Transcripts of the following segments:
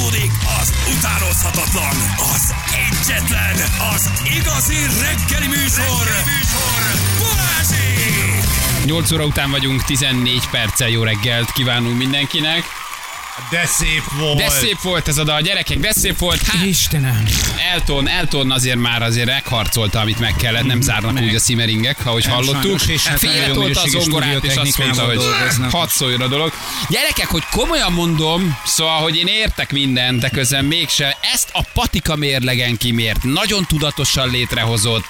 Folytatódik az utánozhatatlan, az egyetlen, az igazi reggeli műsor, Balázsék! 8 óra után vagyunk, 14 perccel jó reggelt kívánunk mindenkinek. De szép volt. De szép volt ez a dal, gyerekek, de szép volt. Hát, Istenem. Elton azért megharcolta, amit meg kellett, nem zárnak úgy a szimeringek, ahogy hallottuk. Félretolta a zongorát, és azt mondta, hogy hadd szóljon a dolog. Gyerekek, hogy komolyan mondom, szóval, hogy én értek mindent, de közben mégse ezt a patika mérlegen kimért, nagyon tudatosan létrehozott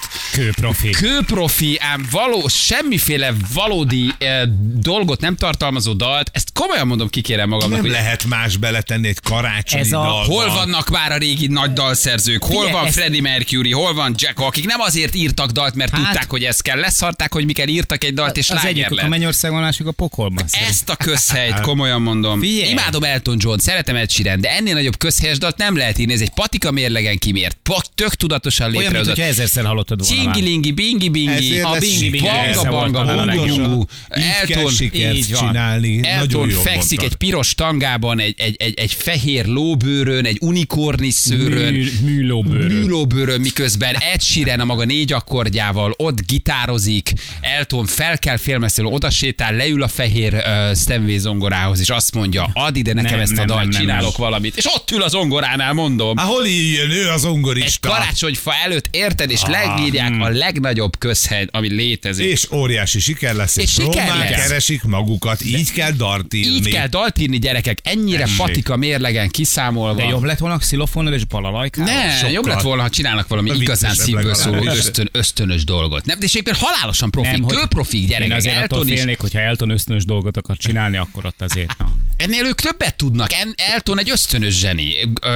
kőprofi, ám semmiféle valódi dolgot nem tartalmazó dalt, ezt komolyan mondom, kikérem magamnak. Nem lehet más beletenni egy karácsonyi dalba. Hol vannak már a régi nagy dalszerzők? Hol van Freddie Mercury? Hol van Jack, akik nem azért írtak dalt, mert tudták, hogy ez kell. Leszarták, hogy mikor írtak egy dalt, és az láger egyik lett. a Mennyországon, másik a pokolban. Ezt a közhelyt, komolyan mondom. Figyelj. Imádom Elton John, szeretem Ed Sheeran, de ennél nagyobb közhelyes dalt nem lehet írni. Ez egy patika mérlegen kimért. Tök tudatosan Olyan, mint létrehozott. hogyha ezerszer hallottad volna már. Csingilingi, bingi-bingi, Ezért a lesz bingi-bingi, siker. banga-banga, Pontosan. bungu. Így kell sikert így van. csinálni. Elton Nagyon jól fekszik mondtad. egy piros tangában, egy fehér lóbőrön, egy unikornis szőrön, műlóbőrön, miközben Ed Sheeran a maga 4 akkordjával ott gitározik, Elton fel kell félmeztelenül, oda sétál, leül a fehér Stanway zongorához, és azt mondja, add ide nekem ezt a dalt, csinálok valamit. És ott ül a zongoránál, mondom. Hol jön ő az Egy zongorista? karácsonyfa előtt, érted, és legírják a legnagyobb közhely, ami létezik. És óriási siker lesz, És és siker romák lesz. keresik magukat. Így kell dart írni. Így kell dalt írni, gyerekek, ennyire Tessék. patika mérlegen kiszámolva. De jobb lett volna xilofonnal és balalajkával? Ne, sokkal. jobb lett volna, ha csinálnak valami Viccesebb igazán szívből szóló legalábbis. ösztönös dolgot. Nem, de és éppen halálosan profik, Nem, hogy- kőprofik, Én gyerekek. azért attól Elton is. félnék, hogyha Elton ösztönös dolgot akar csinálni, akkor ott azért. Na. Ennél ők többet tudnak. Elton egy ösztönös zseni.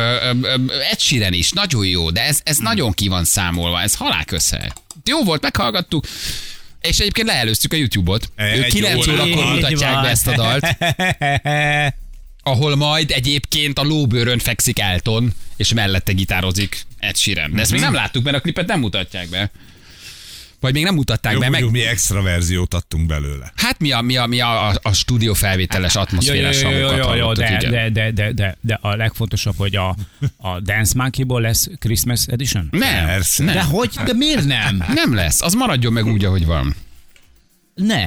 Ed Sheeran is, nagyon jó, de ez nagyon ki van számolva, ez halálköszhely. Jó volt, meghallgattuk. És egyébként leelőztük a YouTube-ot. Ők 9 órakor órakor Így mutatják van. be ezt a dalt, ahol majd egyébként a lóbőrön fekszik Elton, és mellette gitározik Ed Sheeran. De ezt még nem láttuk, mert a klipet nem mutatják be. Vagy még nem mutatták Jó, be. mondjuk, mi extra verziót adtunk belőle. Hát mi a stúdió felvételes atmoszférás hangokat hallottuk, igen. De a legfontosabb, hogy a Dance Monkey-ból lesz Christmas Edition? Nem, Persze. nem. De hogy? De miért nem? Nem lesz, az maradjon meg úgy, ahogy van. Ne.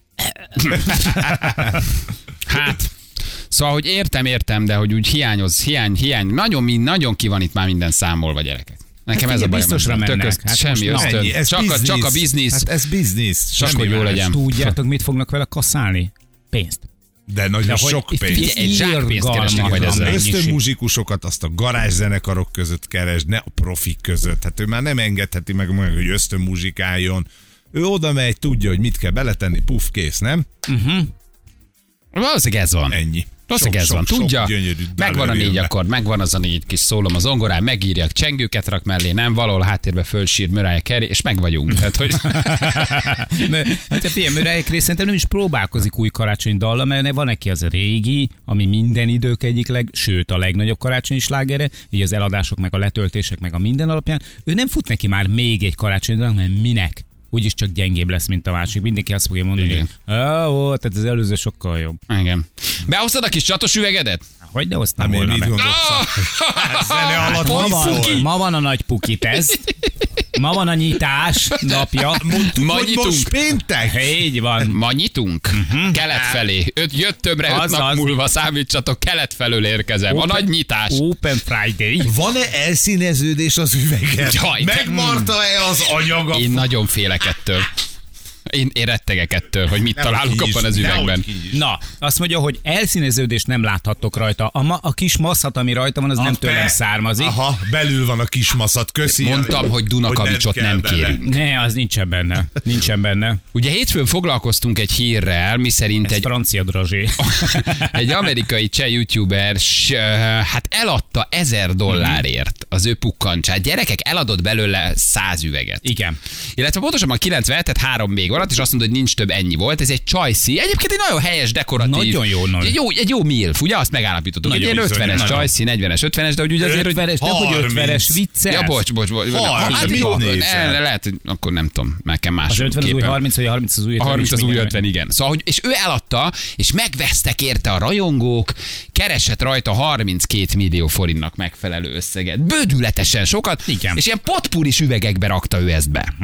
Hát, szóval, hogy értem, de hogy úgy hiány. Nagyon ki van itt már minden számolva, gyerekek. Nekem Hát ez a igen, bajom. biztosra ezzel. mennek. Tök Hát semmi most ösztön. Ennyi, ez Csak a biznisz. Hát ez biznisz. Csak hogy jó legyen. Tudjátok, mit fognak vele kasszálni? Pénzt. De nagyon De hogy- sok pénz. Figyelj, egy zsákpénzt keresnek majd ezzel. mennyiség. Ösztönmuzsikusok azt a garázszenekarok között keres, ne a profik között. Hát ő már nem engedheti meg, hogy ösztönmuzsikáljon. Ő oda megy, tudja, hogy mit kell beletenni, puff, kész, nem? Valószínűleg ez van. Ennyi. Valószínűleg ez van. Tudja, gyönyörű megvan a 4 dal akkord, megvan az a 4 kis szólom a zongorán, megírja, csengőket rak mellé, nem valahol háttérbe fölsír Mariah Carey, és meg vagyunk. Tehát, hogy... Hát figyelj, Mariah Carey szerintem nem is próbálkozik új karácsonyi dallal, mert van neki az a régi, ami minden idők egyik sőt a legnagyobb karácsonyi slágere, így az eladások, meg a letöltések, meg a minden alapján. Ő nem fut neki már még egy karácsonyi dal, mert minek? Úgyis csak gyengébb lesz, mint a másik. Mindenki azt fogja mondani, Igen. hogy tehát az előző sokkal jobb. Igen. Behoztad a kis csatos üvegedet? Hogy ne hoztam Hát, volna mit be? gondolsz? Zene alatt Ma mi van, szól? ma van a nagy pukiteszt. Ma van a nyitás napja. Ma Hogy nyitunk. most péntek? Így van. Ma nyitunk. Kelet felé. Jött többre 5 Azaz. nap múlva, számítsatok, kelet felől érkezem. A nagy nyitás. Open Friday. Van-e elszíneződés az üvegen? Jaj, de- Megmarta-e az anyaga? Én nagyon félek ettől. Én rettegek ettől, hogy mit találunk abban az üvegben. Na, azt mondja, hogy elszíneződést nem láthattok rajta. A kis masszat, ami rajta van, az nem tőlem származik. Aha, belül van a kismaszat. Köszi. Mondtam, hogy Dunakavicsot nem kell kérünk. Ne, az nincsen benne. Nincsen benne. Ugye hétfőn foglalkoztunk egy hírrel, miszerint Ez egy francia drazsé. egy amerikai cseh youtuber hát eladta $1000 az ő pukkancsát. Gyerekek, eladott belőle 100 üveget. Igen. Illetve pontosabban 90, tehát 3 még van. alatt, és azt mondta, hogy nincs több, ennyi volt. Ez egy csajszí. Egyébként egy nagyon helyes, dekoratív. Nagyon jó. Egy jó milf, ugye? Azt megállapítottuk. Egy ilyen 50-es csajszí, 40-es, 50-es, de úgy azért, hogy 50-es, de hogy 50-es vicces. Ja, bocs. Lehet, hogy akkor nem tudom, meg kell más. Az 50 az új 30, vagy a 30 az új 50. 30 az új 50, igen. Szóval, és ő eladta, és megvesztek érte a rajongók, keresett rajta 32 millió forintnak megfelelő összeget. Bődületesen sokat, igen. És ilyen potpuris üvegekbe rakta ő ezt be.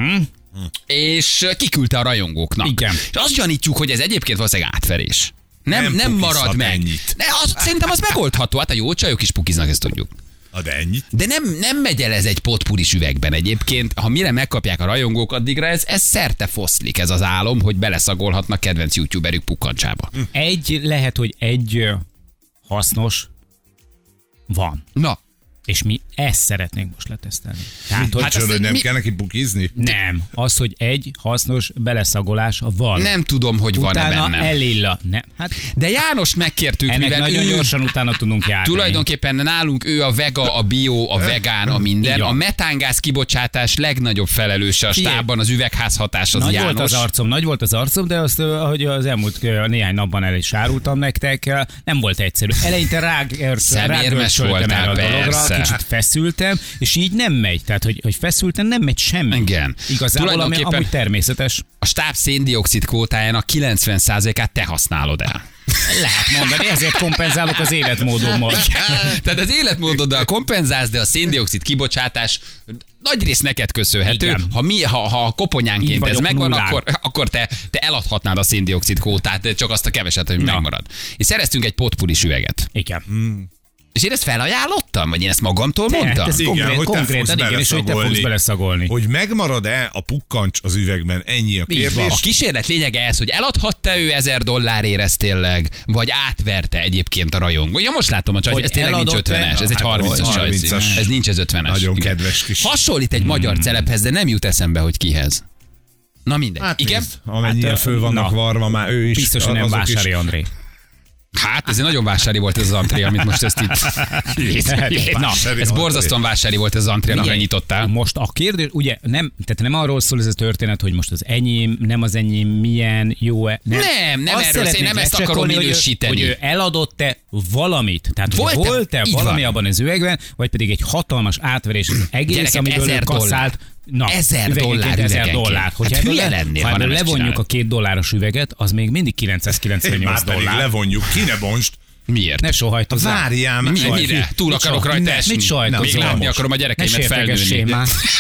És kiküldte a rajongóknak. Igen. És azt gyanítjuk, hogy ez egyébként valószínűleg átverés. Nem marad meg. De szerintem az megoldható. Hát a jó csajok is pukiznak, ezt tudjuk. De ennyit? De nem megy el ez egy potpuris üvegben egyébként. Ha mire megkapják a rajongók, addigra ez szerte foszlik ez az álom, hogy beleszagolhatnak kedvenc youtuberük pukkancsába. Lehet, hogy egy hasznos van. Na. És mi ezt szeretnénk most letesztelni. Tehát, hogy nem kell neki pukizni? Nem. Az, hogy egy hasznos beleszagolás van. Nem tudom, hogy van-e benne. Utána elilla. Nem. Hát, de Jánost megkértük, ennek mivel nagyon gyorsan utána tudunk járni. Tulajdonképpen nálunk ő a vega, a bio, a vegán, a minden. Igen. A metángáz kibocsátás legnagyobb felelőse a stábban, az üvegházhatás az János. Nagy volt az arcom, de azt, ahogy az elmúlt néhány napban el is árultam nektek, nem volt egyszerű. Eleinte szemérmes voltál, persze. Kicsit feszültem, és így nem megy. Tehát, hogy feszültem, nem megy semmi. Igen. Igazából, ami amúgy természetes. A stáb széndioxid kvótájának 90%-át te használod el. Lehet mondani, ezért kompenzálok az életmódommal. Tehát az életmódoddal kompenzálsz, de a széndioxid kibocsátás nagy rész neked köszönhető. Ha koponyánként ez megvan, akkor te eladhatnád a széndioxid kvótát, csak azt a keveset, hogy megmarad. És szereztünk egy potpuris üveget. Igen. És én ezt felajánlottam? Vagy én ezt magamtól mondtam? Ez konkrétan, igen, és hogy te fogsz beleszagolni. Hogy megmarad-e a pukkancs az üvegben, ennyi a kérdés. A kísérlet lényege ez, hogy eladhatta ő $1000 ezt tényleg, vagy átverte egyébként a rajongó. Ja, most látom a csaj, ez tényleg nincs 50-es, ez egy 30-as csajszín. Ez nincs ez 50-es. Nagyon kedves kis. Hasonlít egy magyar celebhez, de nem jut eszembe, hogy kihez. Na mindegy. Hát igen? Amennyire föl vannak varva már ő is. Biztosan nem Vásári André. Hát, ez egy nagyon vásári volt ez az antré, amit most ezt itt... Na, ez borzasztóan vásári volt ez az antré, amire nyitottál. Most a kérdés, ugye tehát nem arról szól ez a történet, hogy most az enyém, nem az enyém, milyen, jó-e. Nem erről szól, nem ezt akarom minősíteni. Hogy eladott-e valamit, tehát volt-e valami abban az üvegben, vagy pedig egy hatalmas átverés az egész, amiből ő kasszált. Na, $1000. Ha ebből levonjuk a $2 üveget, az még mindig $998. Már pedig levonjuk, ki ne bonst. Miért? Ne sohajtozzál. Várjál már. Mire? Túl akarok rajta esni. Mit sajtozol? Még látni akarom a gyerekeimet felnőni.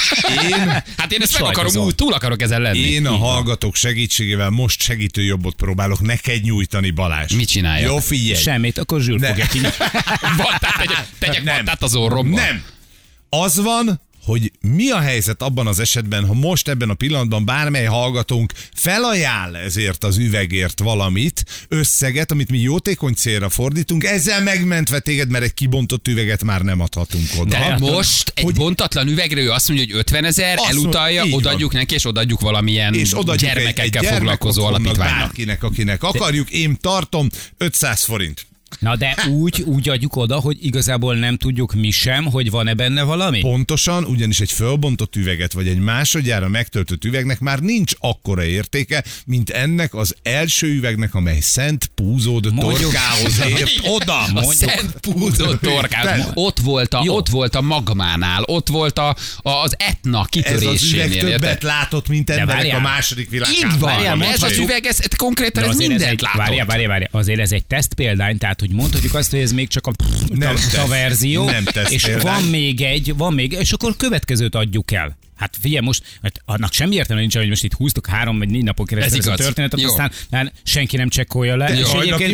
Hát én ezt meg akarom, túl akarok ezen lenni. Én a hallgatók segítségével most segítő jobbot próbálok neked nyújtani, Balázs. Mit csináljak? Jó, figyelj. Semmit, akkor Zsül fogja kinyitni. Tegyek vattát az orromba. Nem. Az van, hogy mi a helyzet abban az esetben, ha most ebben a pillanatban bármely hallgatónk felajánl ezért az üvegért valamit, összeget, amit mi jótékony célra fordítunk, ezzel megmentve téged, mert egy kibontott üveget már nem adhatunk oda. De most egy bontatlan üvegre ő azt mondja, hogy 50 000, elutalja, odaadjuk neki, és odaadjuk valamilyen és gyermekekkel foglalkozó alapítványnak. Bárkinek, akinek akarjuk, én tartom 500 forint. Na de úgy adjuk oda, hogy igazából nem tudjuk mi sem, hogy van-e benne valami? Pontosan, ugyanis egy fölbontott üveget, vagy egy másodjára megtöltött üvegnek már nincs akkora értéke, mint ennek az első üvegnek, amely Szent Púzód torkához ért oda. A Szent Púzód torkához. Ott volt a magmánál, ott volt az Etna kitörésénél. Ez az üveg többet látott, mint ennek a második világában. Így van, ez az üveg, ez konkrétan ez mindent látott. Várjál, azért ez egy tesztpéldány, tehát hogy mondhatjuk azt, hogy ez még csak a verzió, és van még, és akkor következőt adjuk el. Hát figyelj, most annak semmi értelme nincs, hogy most itt húztuk 3 vagy 4 napon keresztül ez a történetet, aztán senki nem csekkolja le. És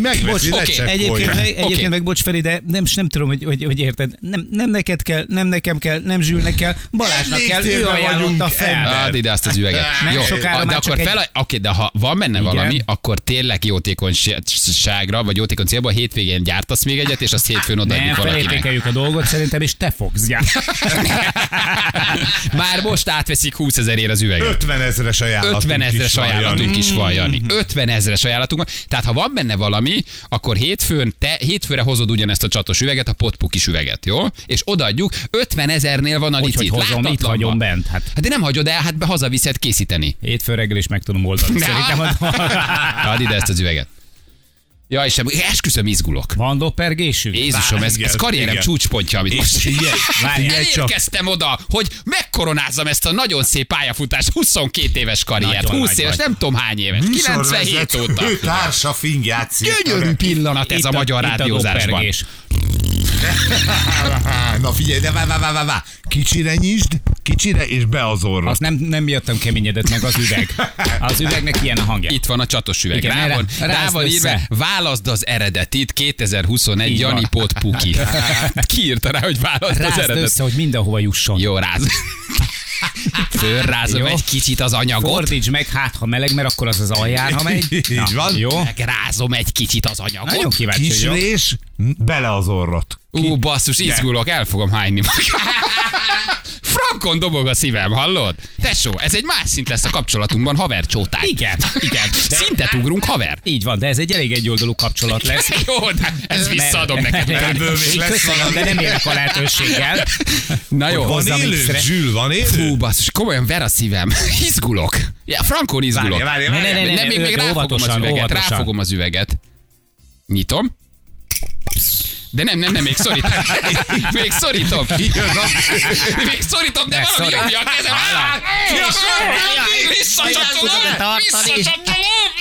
egyébként meg bocs Feri, de nem tudom, hogy érted. Nem neked kell, nem nekem kell, nem Zsülnek kell, Balázsnak kell, ő ajánlotta fel. Add ide azt az üveget. Jó, de akkor oké, de ha van benne valami, akkor tényleg jótékonyságra, vagy jótékony célból a hétvégén gyártasz még egyet, és azt hétfőn odaadjuk valakinek. Nem, felértékeljük a dolgot szerintem, és te fogsz gyártani. Már most átveszik 20 000 az üveget. 50 000-es ajánlatunk 50 000-es ajánlatunk is van, Jani. 50 000-es ajánlatunk van. Tehát ha van benne valami, akkor hétfőre hozod ugyanezt a csatos üveget, a potpukis üveget, jó? És odaadjuk, 50 000-nél van a licit. Hogy hozom, itt hagyom bent. Hát de nem hagyod el, hát hazaviszed készíteni. Hétfő reggel is meg tudom oldani. Szerintem add ide ezt az üveget. Ja, és esküszöm, izgulok. Van doppergésünk? Jézusom, ez karrierem csúcspontja, amit most elérkeztem oda, hogy megkoronázzam ezt a nagyon szép pályafutást, 22 éves karriert, 20 éves, nem tudom hány éves, 97 óta. Társa fingját Gyönyörű pillanat ez a magyar rádiózásban. Na figyelj, de vá. Kicsire nyisd, kicsire és be az orra. Azt nem miattam keményedett meg az üveg. Az üvegnek ilyen a hangja. Itt van a csatos üveg. Rá van írva, válaszd az eredetit 2021 Jani Potpuki. Ki írta rá, hogy válaszd az eredetit? Össze, hogy mindenhova jusson. Jó, ráz. Fölrázom egy kicsit az anyagot. Fordítsd meg, hát ha meleg, mert akkor az az alján, ha megy. Így van. Jó. Megrázom egy kicsit az anyagot. Nagyon kíváncsi, Kisrés, bele az orrot. Basszus, izgulok, el fogom hányni magam. Frankon dobog a szívem, hallod? Tesó, ez egy más szint lesz a kapcsolatunkban, havercsótány. Igen. Szintet ugrunk, haver. Így van, de ez egy elég egyoldalú kapcsolat lesz. Jó, de ezt visszaadom neked. Köszönöm, de nem érek a lehetőséggel. Na jó. Van élő, Zsül, van élő? Fú, basszus, komolyan ver a szívem. Izgulok. Ja, Frankon izgulok. Várj. Nem, még ráfogom az üveget. Ráfogom az üveget. Nyitom. De nem, még szorítom. Még szorítom, de valami nyomja a kezem. Visszacsatolom.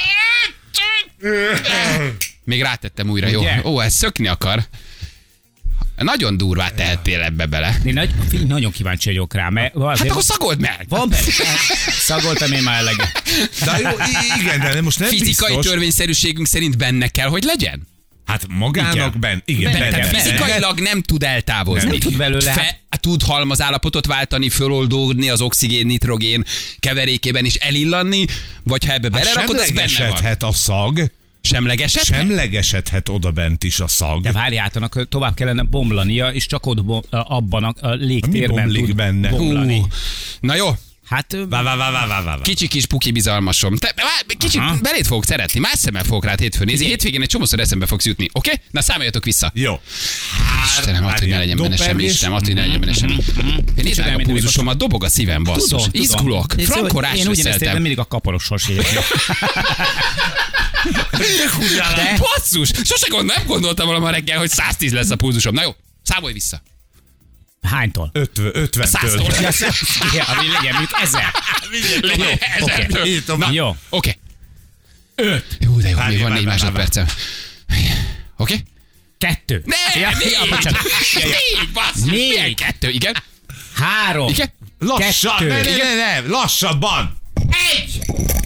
Még rátettem újra, jó? Ó, ez szökni akar. Nagyon durvát tehettél ebbe bele. Én nagyon kíváncsi vagyok rá, mert... Hát akkor szagold meg! Van be? Szagoltam én már eleget. De jó, igen, de most nem fizikai biztos. törvényszerűségünk szerint benne kell, hogy legyen? Hát magának benne. Fizikailag nem tud eltávozni. Nem tud belőle. Tud halmazállapotot váltani, föloldódni az oxigén, nitrogén keverékében is elillanni, vagy ha ebbe belerakod, az benne van. A szag. Semlegesedhet oda bent is a szag. De várjál, annak tovább kellene bomlania, és csak ott abban a légtérben tud benne. bomlani. Na jó. Hát... Kicsi kis puki bizalmasom. Kicsit beléd fogok szeretni, más szemmel fogok rád hétfőn nézni. Hétvégén egy csomószor eszembe fogsz jutni. Oké? Na számoljatok vissza. Jó. Istenem, attól, hogy ne legyen benne semmi. Istenem, attól, hogy ne legyen benne semmi. Én nézd meg a pulzusomat, dobog a szívem, basszus. Izgulok. Frankon rá én ugyanezt értem, mindig a kaparos sorséget. De basszus, nem gondoltam volna ma reggel, hogy 110 lesz a pulzusom. Na jó, számolj vissza. Hánytól? 50-től. 100-tól. Ami legyen, mint 1000. Jó. Oké. 5. Jó, de jó, még van 4 másodpercem. Oké? 2. Ne, 4, bassz. 4. 2, igen. 3. Igen. Lassan, ne, lassabban. 1.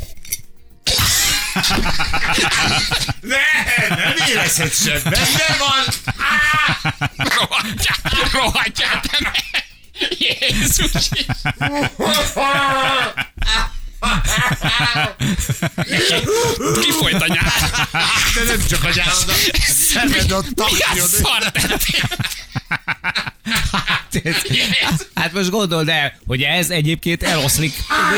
Nem érezhet sem, benne van. Rohadjál te meg! Jézus! Kifolyt a nyár! De nem csak a nyáron, szemed ott tapjon. Mi a szar tettél? Hát most gondold el, hogy ez egyébként eloszlik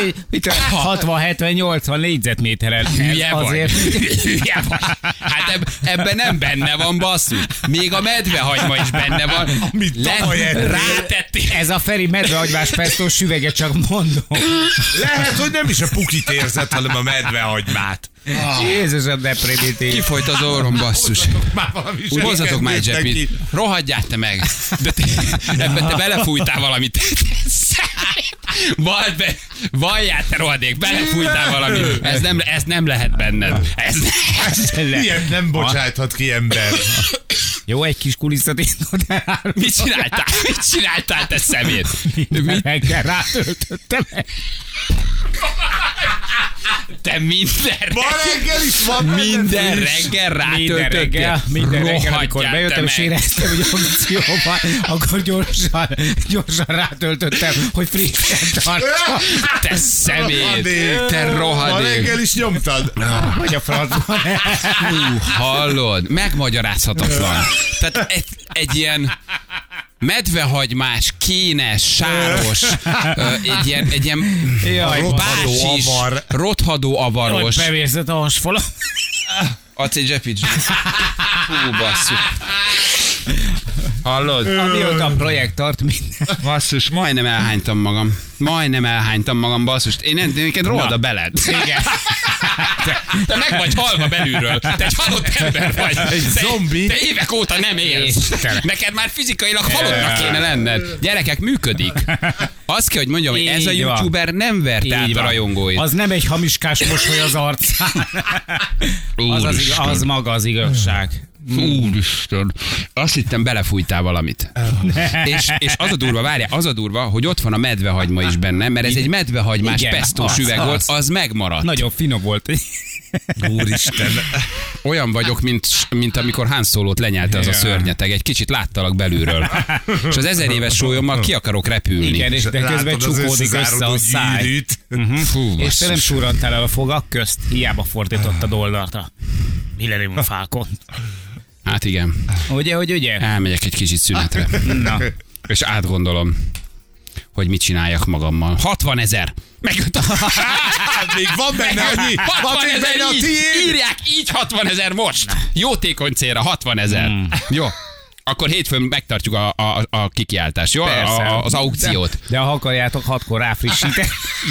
60-70-80 négyzetméteren. Hülye vagy. Hát ebben nem benne van, basszus. Még a medvehagyma is benne van. Rátettél. Ez a Feri medvehagymás pesztós süvege, csak mondom. Lehet, hogy nem is a pukit érzett, hanem a medvehagymát. Jézusom, de primitív. Kifolyt az orrom, basszus. Hozzatok már egy zsepit. Rohadjál te meg. De ebben te belefújtál valamit. Valljál te rohadék, belefújtál valamit. Ez nem lehet benned. Ilyet nem bocsáthat ki ember. Jó, egy kis kulisszat én odállom. Mit csináltál, te szemét? Reggel rátöltöttem. Te minden reggel rátöltöttél. Minden reggel, amikor bejöttem, és éreztem, hogy a kondícióban, akkor gyorsan rátöltöttem, hogy frissen tartsa. Te szemét, te rohadék. Ma reggel is nyomtad. Hogy a francban. Hallod, megmagyarázhatatlan. Tehát egy ilyen... medvehagymás, kénes, sáros, egy ilyen bácsis, rothadó avaros. Hogy bevérzett a hasfalat. Adsz egy zsepics. Hú, basszuk. Hallod? Amióta a projekt tart minden. Basszus, majdnem elhánytam magam, basszus. Én neked rohad a beled. Igen. Te meg vagy halva belülről. Te egy halott ember vagy. Egy zombi. Te évek óta nem élsz. Neked már fizikailag halottnak kéne lenned. Gyerekek, működik. Azt kell, hogy mondjam, hogy ez a youtuber nem vert át a rajongóit. Az nem egy hamiskás mosoly az arcán. Az maga az igazság. Úristen, azt hittem belefújtál valamit. És az a durva, várjál, az a durva, hogy ott van a medvehagyma is benne, mert ez egy medvehagymás pesztós üveg volt, az megmaradt. Nagyon finom volt. Úristen. Olyan vagyok, mint amikor Han Solót lenyelte az a szörnyeteg. Egy kicsit láttalak belülről. És az 1000 éves sólyommal ki akarok repülni. Igen, és de közben csukódik össze a száj. Fú, és te nem súrantál el a fogak közt, hiába fordítottad oldalt a Millennium Falcon. Hát igen. Ugye? Elmegyek egy kicsit szünetre. Na. És átgondolom, hogy mit csináljak magammal. 60 000! Megölt a... Még van benne annyi. 60 000 írják így 60 000 most. Jótékony célra 60 000. Jó. Akkor hétfőn megtartjuk a kikiáltást, jó? Az aukciót. De ha akarjátok, 6-kor ráfrissítek.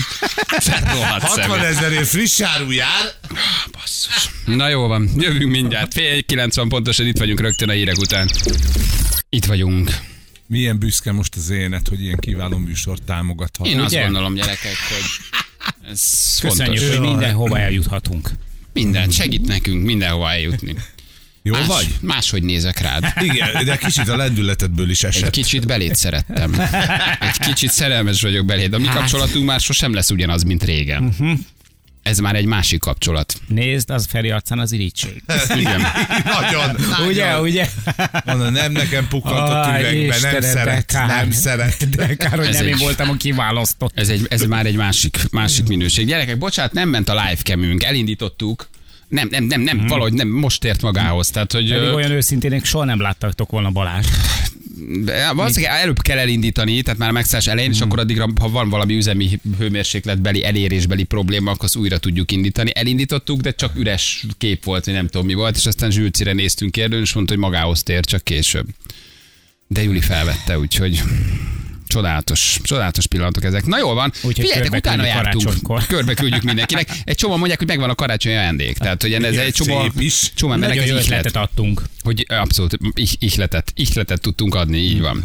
60 000 friss áru jár. Basszus. Na jó van, jövünk mindjárt. 8:90 pontosan itt vagyunk rögtön a hírek után. Itt vagyunk. Milyen büszke most az énet, hogy ilyen kiváló műsort támogathat. Én azt gondolom, gyerekek, hogy ez köszönjük, fontos. hogy mindenhova eljuthatunk. Minden, segít nekünk mindenhova eljutni. Jó vagy? Máshogy nézek rád. Igen, de kicsit a lendületedből is esett. Egy kicsit beléd szerettem. Egy kicsit szerelmes vagyok beléd. A mi kapcsolatunk már sosem lesz ugyanaz, mint régen. Ez már egy másik kapcsolat. Nézd, az Feri arcán az irítség. Igen. Nagyon. Ugye? Mondom, nem nekem pukkantott üvegbe, nem szeret. De kár, hogy nem én voltam a kiválasztott. Ez már egy másik minőség. Gyerekek, bocsánat, nem ment a livecamünk, elindítottuk. Nem, valahogy nem, most ért magához. Tehát, hogy, pedig olyan őszintének soha nem láttak volna Balázs. Valószínűleg előbb kell elindítani, tehát már a megszállás elején, és akkor addigra, ha van valami üzemi hőmérsékletbeli, elérésbeli probléma, akkor azt újra tudjuk indítani. Elindítottuk, de csak üres kép volt, vagy nem tudom mi volt, és aztán Zsülcire néztünk kérdőn, és mondta, hogy magához tér csak később. De Juli felvette, úgyhogy... Csodálatos pillanatok ezek. Na jól van, figyeljetek, utána jártunk. Körbe küldjük mindenkinek. Egy csomó mondják, hogy megvan a karácsonyi ajándék. Tehát, hogy ez egy csomó embernek egy ihletet adtunk. Hogy abszolút ihletet tudtunk adni, így van.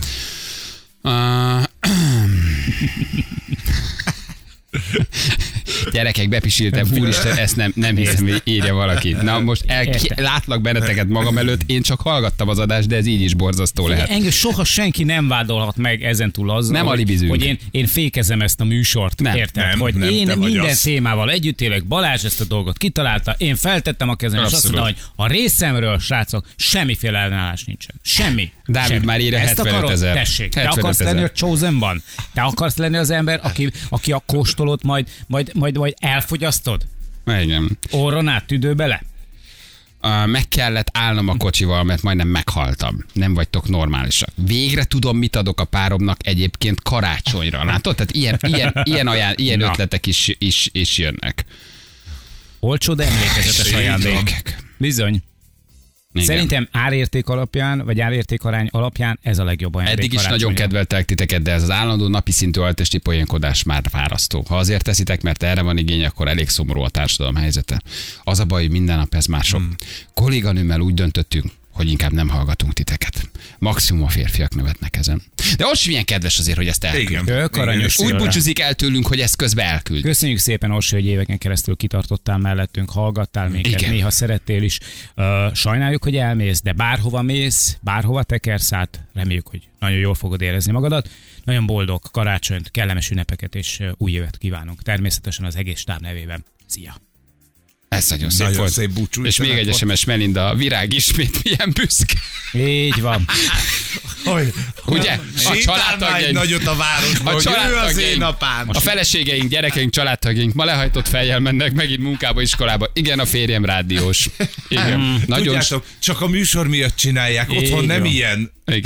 Gyerekek, bepisiltem, úristen, ezt nem hiszem, hogy írja valaki. Na most látlak benneteket magam előtt, én csak hallgattam az adást, de ez így is borzasztó lehet. Engem soha senki nem vádolhat meg ezentúl azzal, hogy én fékezem ezt a műsort. Érted? Hogy én minden témával együtt élek, Balázs ezt a dolgot kitalálta, én feltettem a kezem, és azt mondtam, hogy a részemről, srácok, semmiféle ellenállás nincsen. Semmi. Dávid már írja 75 000. Tessék, te akarsz lenni a Chosen One? Te akarsz lenni az ember, aki a kóstolót majd elfogyasztod? Igen. Orron át, tüdőbe le? Meg kellett állnom a kocsival, mert majdnem meghaltam. Nem vagytok normálisak. Végre tudom, mit adok a páromnak egyébként karácsonyra. Látod? Tehát ilyen ötletek is jönnek. Olcsó, de emlékezetes ajándék. Bizony. Igen. Szerintem árérték alapján, vagy árértékarány alapján ez a legjobb ajándék. Eddig is nagyon kedveltek titeket, de ez az állandó napi szintű altesti poénkodás már fárasztó. Ha azért teszitek, mert erre van igény, akkor elég szomorú a társadalom helyzete. Az a baj, hogy minden nap ez már sok. Kolléganőmmel úgy döntöttünk, hogy inkább nem hallgatunk titeket. Maximum a férfiak nevetnek ezen. De Orsi milyen kedves azért, hogy ezt elküld. Úgy búcsúzik el tőlünk, hogy ezt közben elküld. Köszönjük szépen, Orsi, hogy éveken keresztül kitartottál mellettünk, hallgattál minket, igen. Néha szerettél is. Sajnáljuk, hogy elmész, de bárhova mész, bárhova tekersz át, reméljük, hogy nagyon jól fogod érezni magadat. Nagyon boldog karácsonyt, kellemes ünnepeket és új évet kívánunk. Természetesen az egész stáb nevében. Szia! Ez nagyon szép volt. Szép búcsú. És még egy SMS, Melinda, Virág ismét milyen büszke. Így van. Ugye? A családtagjaink. Nagyot a városban, hogy ő az én apám. A feleségeink, gyerekeink, családtagjaink ma lehajtott fejjel mennek megint munkába, iskolába. Igen, a férjem rádiós. Igen. Nagyon. Tudjátok, csak a műsor miatt csinálják, otthon nem ilyen. Igen.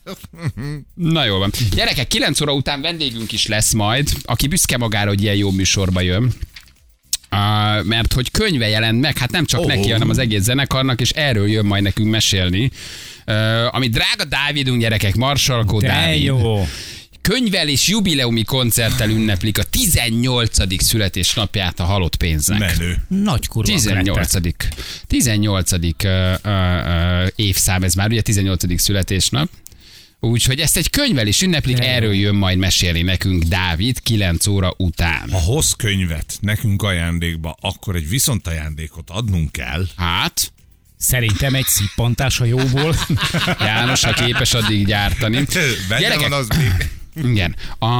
Na jól van. Gyerekek, 9 óra után vendégünk is lesz majd, aki büszke magára, hogy ilyen jó műsorba jön. Mert hogy könyve jelent meg, hát nem csak neki, hanem az egész zenekarnak, és erről jön majd nekünk mesélni. Ami drága Dávidunk, gyerekek, Marsalkó Dávid. jó. Könyvvel és jubileumi koncerttel ünneplik a 18. születésnapját a halott pénznek. Menő. Nagy kurva 18. Évszám, ez már ugye 18. születésnap. Úgyhogy ezt egy könyvvel is ünneplik, erről jön majd mesélni nekünk Dávid 9 óra után. Ha hoz könyvet nekünk ajándékba, akkor egy viszontajándékot adnunk kell. Hát... Szerintem egy szippantás a jóból. János, ha képes addig gyártani. Benne van az még. Igen.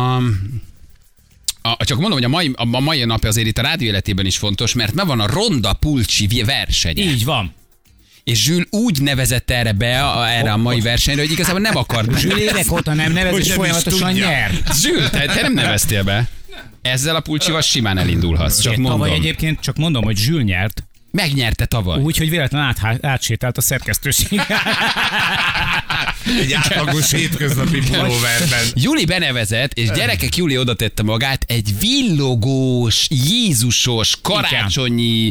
Csak mondom, hogy a mai nap azért itt a rádió életében is fontos, mert van a Ronda Pulcsi verseny. Így van. És Zsül úgy nevezett erre a mai versenyre, hogy igazából nem akart. Zsül évek óta nem nevez, és folyamatosan nyer. Zsül, te nem neveztél be. Ezzel a Pulcsival simán elindulhatsz. Csak mondom. Tavaly egyébként csak mondom, hogy Zsül nyert. Megnyerte tavaly. Úgy, hogy véletlenül átsétált a szerkesztőség. Egy átlagos hétköznapi pulóverben. Júli benevezett, és gyerekek, Júli oda tette magát, egy villogós, Jézusos, karácsonyi,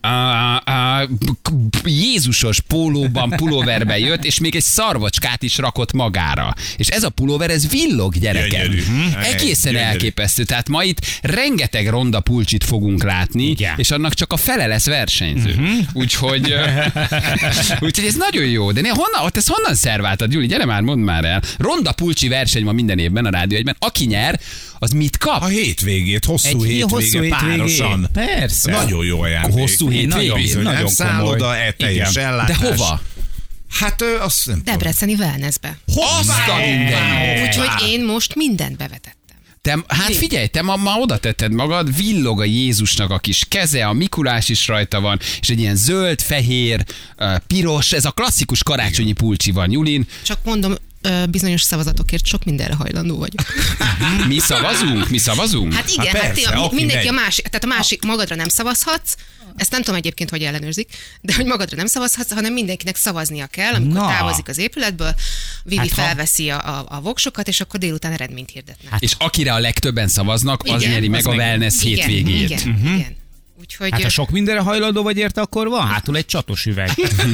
Jézusos pólóban, pulóverben jött, és még egy szarvacskát is rakott magára. És ez a pulóver, ez villog, gyerekek. Egészen elképesztő. Tehát ma itt rengeteg Ronda Pulcsit fogunk látni, igen. És annak csak a fele lesz versenyző. Úgyhogy ez nagyon jó. De ezt honnan szerváltad, Gyuri? Gyere már, mondd már el. Ronda Pulcsi verseny van minden évben a Rádió 1-ben. Aki nyer, az mit kap? A hétvégét, hosszú hétvége párosan. Persze. Nagyon jó ajándék. Hosszú hétvégén. Nagyon szálloda, teljes ellátás. De hova? Hát azt nem Debreceni wellnessbe. Azt a minden. Úgyhogy én most mindent bevetettem. Hát figyelj, te ma oda tetted magad, villog a Jézusnak a kis keze, a Mikulás is rajta van, és egy ilyen zöld, fehér, piros, ez a klasszikus karácsonyi pulcsi van, Julin. Csak mondom, bizonyos szavazatokért sok mindenre hajlandó vagyok. Mi szavazunk? Hát igen, persze, mindenki a másik, tehát a másik magadra nem szavazhatsz, ezt nem tudom egyébként, hogy ellenőrzik, de hogy magadra nem szavazhatsz, hanem mindenkinek szavaznia kell, amikor távozik az épületből, Vivi felveszi a voksokat, és akkor délután eredményt hirdetnek. És akire a legtöbben szavaznak, az nyeri meg a wellness hétvégét. Igen. Úgyhogy... Hát ha sok mindenre hajlandó vagy érte, akkor van hátul egy csatos üveg.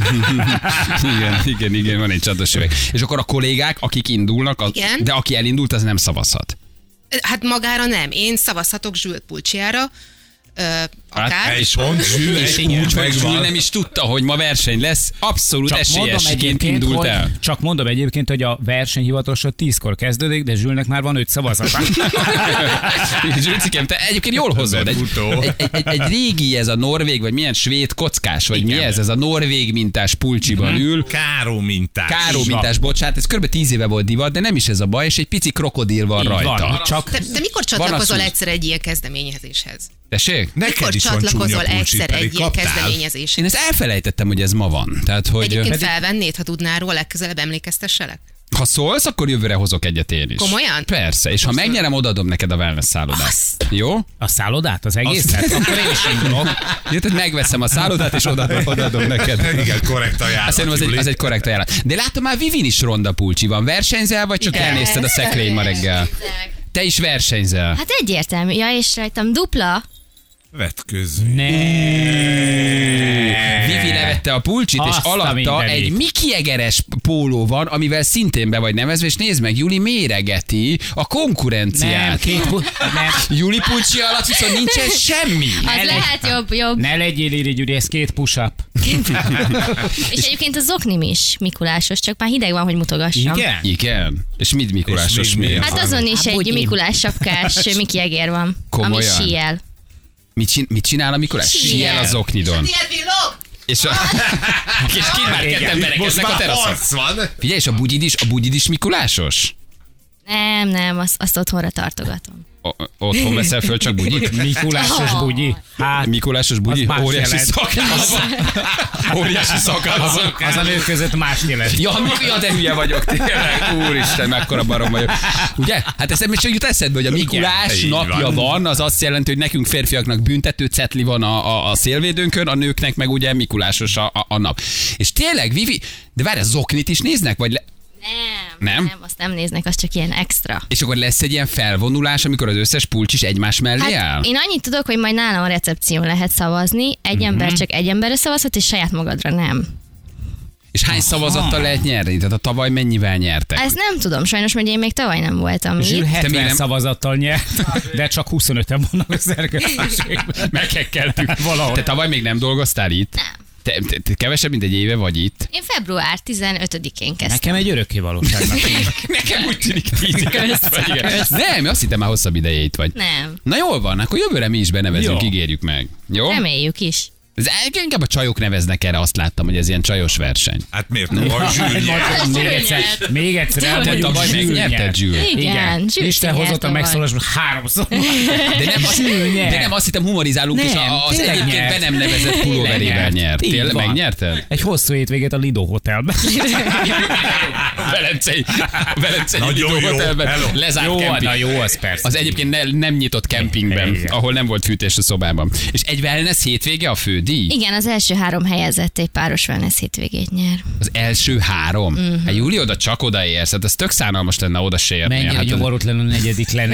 igen, van egy csatos üveg. És akkor a kollégák, akik indulnak, de aki elindult, az nem szavazhat. Hát magára nem. Én szavazhatok Zsül Pulcsiára, akár. És pont Zsül, úgy, hogy Zsül nem is tudta, hogy ma verseny lesz, abszolút esélyesként indult el. Csak mondom egyébként, hogy a verseny hivatalosan 10-kor kezdődik, de Zsülnek már van 5 szavazata. Zsülcikem, te egyébként jól hozod. Egy régi, ez a norvég, vagy milyen svéd kockás, vagy mi ez a norvég mintás pulcsiban ül. Káró mintás, bocsánat, ez kb. 10 éve volt divat, de nem is ez a baj, és egy pici krokodil van rajta. Te mikor csatlakozol egyszer egy ilyen kezdeményezéshez? Tessék? Mikor csatlakozol egyszer egy ilyen kezdeményezéshez? Én ezt elfelejtettem, hogy ez ma van. Tehát, hogy egyébként felvennéd, ha tudnál róla, legközelebb emlékeztesselek? Ha szólsz, akkor jövőre hozok egyet én is. Komolyan? Persze, és ha megnyerem, odaadom neked a wellness szállodát. Jó? A szállodát? Az egészet? Akkor én is indulok. Jó, tehát megveszem a szállodát, és odaadom neked. Igen, korrekt ajánlat. Szerintem az egy korrekt ajánlat. De látom, már Vivin is Ronda Pulcsi van. Versenyzel, vagy csak elnézted a szekrény ma reggel? Te is versenyzel. Hát egyértelmű. Ja, és rajtam dupla. Vetköző. Vivi levette a pulcsit, és alatta egy Mickey Egeres póló van, amivel szintén be vagy nevezve, és nézd meg, Juli méregeti a konkurenciát. Nem. Juli pulcsi alatt viszont nincsen semmi. Az lehet jobb. Ne legyél irigy, Gyuri, ez 2 push-up. És egyébként az oknim is Mikulásos, csak már hideg van, hogy mutogassam. Igen. És mit Mikulásos mi? Hát azon is egy Mikulás sapkás Mickey Eger van. Komolyan? Ami síel. Mit csinál a Mikulás? Síel az oknidon. És kint már ketten verekednek a teraszon. Figyelj, és a bugyid is Mikulásos? Nem, azt otthonra tartogatom. Otthon veszel föl csak bugyit? Mikulásos bugyi. Hát, Mikulásos bugyi? Óriási szakasz. Az a nők között más jelent. Ja, de hülye vagyok, tényleg. Úristen, mekkora barom vagyok. Ugye? Hát ez csak jut eszedbe, hogy a Mikulás napja van, az azt jelenti, hogy nekünk férfiaknak büntető cetli van a szélvédőnkön, a nőknek meg ugye Mikulásos a nap. És tényleg, Vivi, de várj, zoknit is néznek? Vagy Nem, azt nem néznek, az csak ilyen extra. És akkor lesz egy ilyen felvonulás, amikor az összes pulcsis egymás mellé áll? Én annyit tudok, hogy majd nálam a recepción lehet szavazni, egy ember csak egy emberre szavazhat, és saját magadra nem. És hány szavazattal lehet nyerni? Tehát a tavaly mennyivel nyertek? Ezt nem tudom, sajnos, mert én még tavaly nem voltam Zsül itt. 70 szavazattal nyert, de csak 25-en vannak a szerkesztőségben. Meghekkeltük valahol. Te tavaly még nem dolgoztál itt? Nem. Te kevesebb, mint egy éve vagy itt? Én február 15-én kezdtem. Nekem egy örökké valóságnak. Nekem úgy tűnik 10 Nem, azt hittem már hosszabb ideje itt vagy. Nem. Na jól van, akkor jövőre mi is benevezünk, Jó. Ígérjük meg. Jó? Reméljük is. Ez inkább a csajok neveznek erre, azt láttam, hogy ez ilyen csajos verseny. Hát miért nem? A Zsül. Még egyszer Te elmondjuk, tavaly Zsül megnyerted, nyert. Zsül. Igen, Zsül Isten nyert hozott a tavaly. megszólásból 3-szor. De nem azt hittem humorizálunk, és Nem, az tényleg egyébként nyert. be nem nevezett pulóverével nyert. Így Tényleg van. megnyerted? Egy hosszú hétvégét a Lido Hotelben. Velencei Nagyon Lido jó. Hotelben Hello. lezárt Jó, kemping. na jó, az persze. Az egyébként nem nyitott kempingben, Igen. ahol nem volt fűtés a szobában. És egy wellness hétvége a fődíj? Igen, az első 3 helyezett egy páros wellness hétvégét nyer. Az első 3? Hát Júli, oda csak odaérsz, hát ez tök szánalmas lenne oda se érni. Mennyire Hát nyomorútlenül a negyedik lenne.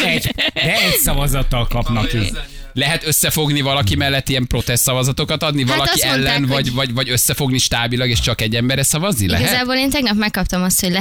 De egy szavazattal kapnak ki. lehet összefogni valaki mellett ilyen protest szavazatokat adni, Hát valaki azt mondták, ellen, hogy- vagy összefogni stábilag, és csak egy emberre szavazni? Lehet? Igazából én tegnap megkaptam azt, hogy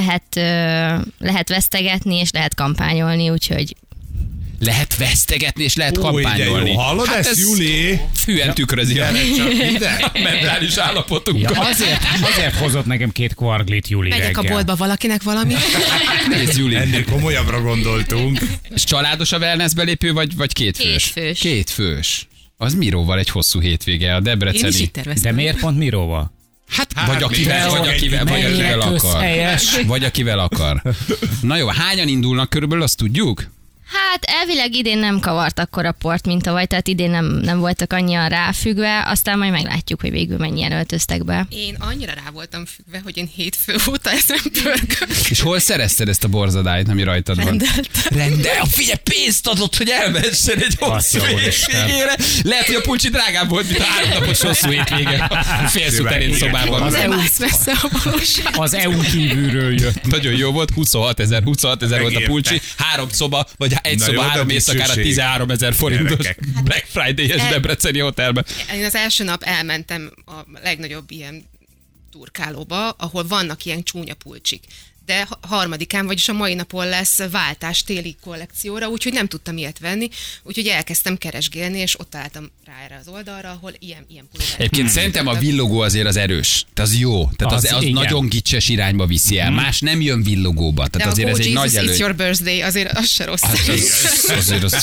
lehet vesztegetni, és lehet kampányolni, úgyhogy Lehet vesztegetni, és lehet Ó, de kampányolni. jó. Hallod Hát ezt, ez Júli? hűen tükrözi a Gyere csak ide. mentális állapotunkat. Ja, azért hozott nekem 2 kvarglit Júli Megyek a reggel. boltba valakinek valami. Nézd, Júli. Ennél komolyabbra gondoltunk. És családos a wellness belépő, vagy kétfős? Kétfős. Kétfős. Az miróval egy hosszú hétvége, a Én is debreceni. így terveztem. De miért pont Miróval? Hát, vagy akivel Mennyire akar. közhelyes. Vagy akivel akar. Na jó, hányan indulnak körülbelül, azt tudjuk? Hát elvileg idén nem kavart akkora port, mint tavaly, tehát idén nem voltak annyian ráfüggve, aztán majd meglátjuk, hogy végül mennyien öltöztek be. Én annyira rá voltam függve, hogy én hétfő óta ezen pörgök. És hol szerezted ezt a borzadályt, ami rajtad van? Rendel. Figyelj, pénzt adott, hogy elmessen egy hosszú Atya úristen. hétvégére. Lehet, hogy a pulcsi drágább volt, mint a 3 napos hosszú hétvége a félszuterén szobában. Nem állsz messze a valóság. Az EU kívülről jött. Nagyon jó volt, 26 000 volt a Megérte. pulcsi, 3 szoba, vagy egy Na szoba, jó, de 3 éjszakára dicsőség. 13 000 forintos Gyerekek. Black Friday-es Debreceni hotelbe. Én az első nap elmentem a legnagyobb ilyen turkálóba, ahol vannak ilyen csúnya pulcsik. De harmadikán, vagyis a mai napon lesz váltás téli kollekcióra, úgyhogy nem tudtam ilyet venni, úgyhogy elkezdtem keresgélni, és ott találtam rá erre az oldalra, ahol ilyen pulóver. Egyébként szerintem a villogó azért az erős. Tehát az jó. Tehát az Az igen. nagyon gicses irányba viszi el. Más nem jön villogóba. De Tehát azért ez egy nagy it's előny. your birthday, azért az se rossz. Azért az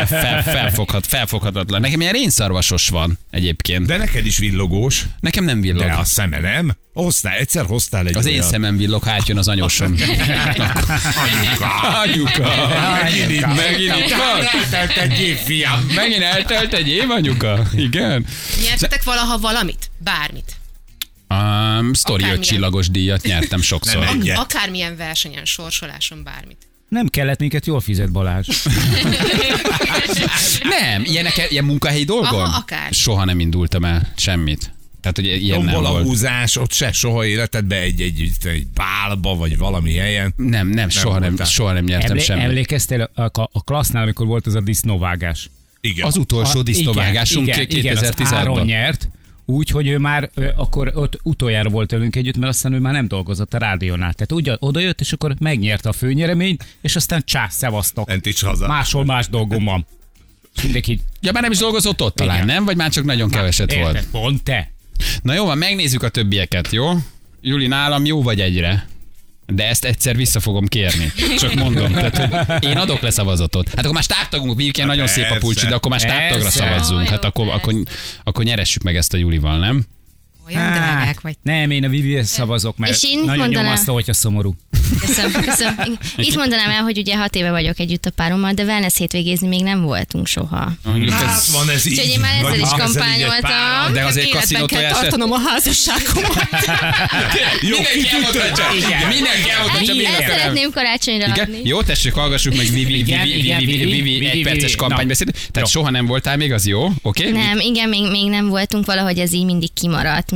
felfoghatatlan. Nekem ilyen rénszarvasos van egyébként. De neked is villogós. Nekem nem villog. De a szeme nem. Egyszer hoztál egy Az én olyan. szemem villog, ha átjön az anyósom. Anyuka! Megint itt van? Eltelt egy év, fiam. Megint eltelt egy év, anyuka? Igen. Nyertetek valaha valamit? Bármit? Sztori 5 Akármilyen. csillagos díjat nyertem sokszor. Nem egyet. Akármilyen versenyen, sorsoláson, bármit. Nem kellett minket, jól fizet Balázs. Nem, ilyen munkahelyi dolgom? Aha, akár. Soha nem indultam el semmit. Tehát, hogy ilyen nem Tombol a volt. húzás, ott se soha életedbe egy bálba, vagy valami helyen. Nem, soha nem nyertem semmit. Emlékeztél a klassznál, amikor volt az a disznóvágás? Igen. Az utolsó disznóvágásunk igen, az Áron 2016-ban. nyert, úgy, hogy ő már akkor ott utoljára volt velünk együtt, mert aztán ő már nem dolgozott a rádiónál. Tehát oda jött, és akkor megnyerte a főnyereményt, és aztán csász, szevasztok. Entics haza. Máshol más dolgom van. És mindenki... Ja, már nem is dolgozott ott talán, Igen. nem? Vagy már csak nagyon keveset volt? Érted, pont te. Na jó, van, megnézzük a többieket, jó? Júli, nálam jó vagy egyre. De ezt egyszer vissza fogom kérni. Csak mondom. Tehát, hogy én adok le szavazatot. Hát akkor már stábtagunk, Virken nagyon szép a pulcsi, de akkor már stábtagra Persze. szavazzunk. Hát akkor nyeressük meg ezt a Julival, nem? Olyan drágák vagy. Nem, én a Vivihez szavazok, mert És én nagyon mondanám- nyomasztó, hogyha szomorú. Köszönöm. Itt mondanám el, hogy ugye 6 éve vagyok együtt a párommal, de wellness hétvégézni még nem voltunk soha. Hát van ez így. Úgyhogy én már ezzel Vagy is van ezzel így egy kampányoltam. pár. De azért Életben kaszinó kell tojás. tartanom a házasságomat. Mindenki elmondhatja. Mindenki elmondhatja, Ezt mindenki. szeretném karácsonyra Igen? adni. Jó, tessék, hallgassuk meg Vivi Vivi. egy perces kampánybeszéd. Tehát soha nem voltál még, az jó? Oké? Nem, igen, még nem voltunk, valahogy ez így mindig kimaradt.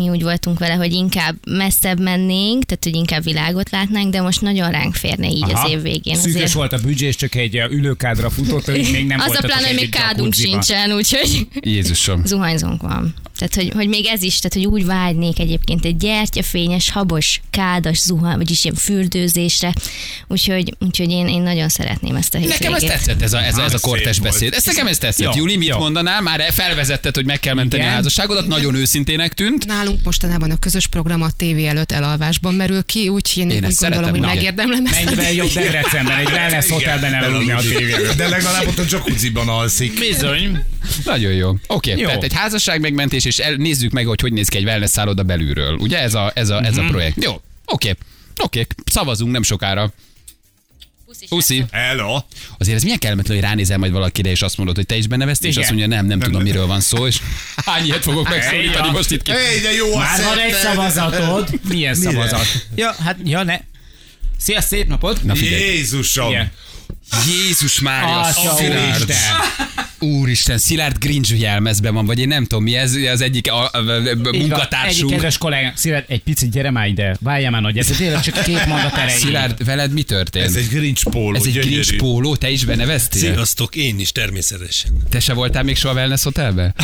mi úgy voltunk vele, hogy inkább messzebb mennénk, tehát hogy inkább világot látnánk, de most nagyon ránk férne így az év végén. Szűkös volt a büdzsé, és csak egy ülőkádra futott, hogy még nem az a pláne, hogy még kádunk sincsen, úgyhogy Jézusom. zuhanyzónk van. Tehát, hogy még ez is, tehát, hogy úgy vágynék egyébként egy gyertyafényes, habos, kádas zuhany, vagyis ilyen fürdőzésre. Úgyhogy én nagyon szeretném ezt a hétvégét. Nekem ez tetszett, ez a kortes beszéd. Nekem ez tetszett. Jó, Júli, mit jó. mondanál? Már felvezetted, hogy meg kell menteni Igen. a házasságodat, nagyon őszintének tűnt. Nálunk mostanában a közös program a tévé előtt elalvásban merül ki, úgyhogy én úgy ezt gondolom, szeretem, hogy na. megérdemlem ezt. Mennyivel jobb Debrecenben, egy wellness hotelben elaludni a tévében. De legalább ott a jacuzziban alszik. Bizony. Nagyon jó. Oké, Jó. tehát egy házasság megmentés, és nézzük meg, hogy néz ki egy wellness szálloda belülről. Ugye ez a projekt. Jó, oké, szavazunk nem sokára. Puszi. Hello. Azért ez milyen kellemetlen, hogy ránézel majd valakire, és azt mondod, hogy te is benne vesztél, és Igen. azt mondja, nem tudom, miről van szó, és hány ilyet fogok megszólítani most itt ki. Hey, de jó a Már van egy szetted. szavazatod. Milyen Mire? szavazat? Ja, ne. Szia, szép napot. Na figyelj. Jézusom. Igen. Jézus Mária, Atya Szilárd. Úristen. Úristen, Szilárd Grinch jelmezben van, vagy én nem tudom mi ez, az egyik Egyik munkatársunk. kedves kollégám, Szilárd, egy picit gyere már ide, várjál már nagy, ez tényleg csak 2 mondat erejéig. Szilárd, veled mi történt? Ez egy Grinch póló. Ez egy gyönyörű. Grinch póló, te is benne vesztél? Sziasztok, én is természetesen. Te se voltál még soha wellness hotelbe?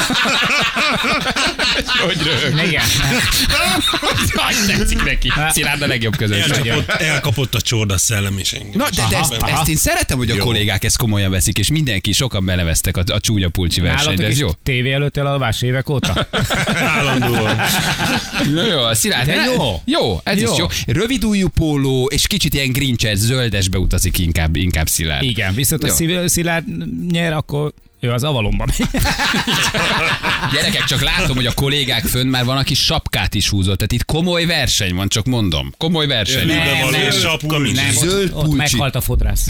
Hogy röhög? Igen. Hogy tetszik neki? Szilárd a legjobb közönség. Elkapott a csorda szellem is engem. Na, de ezt én szeretem, hogy a kollégák ezt komolyan veszik, és mindenki, sokan belevesztek a csúnya pulcsi versenyre, Nálatok ez is jó? tévé előtt elalvás évek óta? Állandóan. Na jó, Szilárd, De jó. Jó, ez Jó. is jó. Rövidújú póló, és kicsit ilyen grinches, zöldesbe utazik inkább Szilárd. Igen, viszont a Jó. Szilárd nyer, akkor ő az Avalonba megy. Gyerekek, csak látom, hogy a kollégák fönn már van, aki sapkát is húzott. Tehát itt komoly verseny van, csak mondom. Komoly verseny. Mibe sapka, mint Nem, Zöld ott pulcsi. meghalt a fodrász.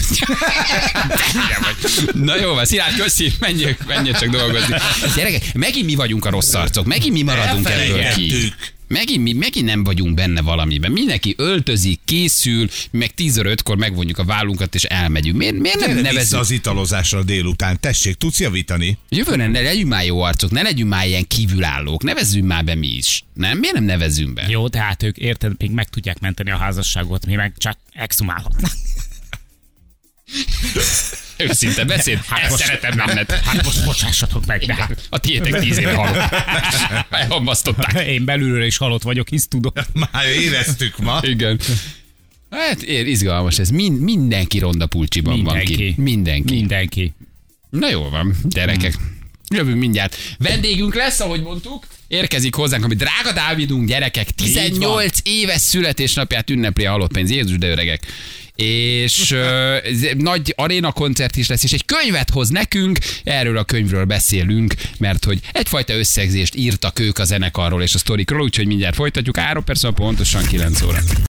Na jó van, Szilárd, köszi, menjél csak dolgozni. Gyerekek, megint mi vagyunk a rossz arcok, megint mi maradunk ebből ki. elfelejtettük. Megint nem vagyunk benne valamiben. Mindenki öltözik, készül, meg 10-5-kor megvonjuk a vállunkat, és elmegyünk. Miért nem Gyere vissza nevezünk? az italozásra délután. Tessék, tudsz javítani? Jövőre ne legyünk már jó arcok, ne legyünk már ilyen kívülállók, nevezzünk már be mi is. Nem? Miért nem nevezzünk be? Jó, tehát ők érted, még meg tudják menteni a házasságot, mi meg csak exhumálhatnánk. Őszinte beszéd, ezt szeretem benned. Hát most bocsássatok meg, de hát A tiétek 10 éve halott. Elhamvasztották. én belülről is halott vagyok, hisz tudom. Már éreztük ma. Igen. Hát izgalmas ez. Mindenki ronda pulcsiban van ki. Mindenki. Na jó van, gyerekek. Jövünk mindjárt. Vendégünk lesz, ahogy mondtuk. Érkezik hozzánk, ami drága Dávidunk, gyerekek. 18 éves születésnapját ünnepli a halott pénz. Jézus, de öregek. És nagy aréna koncert is lesz, és egy könyvet hoz nekünk, erről a könyvről beszélünk, mert hogy egyfajta összegzést írtak ők a zenekarról és a sztorikról, úgyhogy mindjárt folytatjuk. 3 perc, pontosan 9 óra.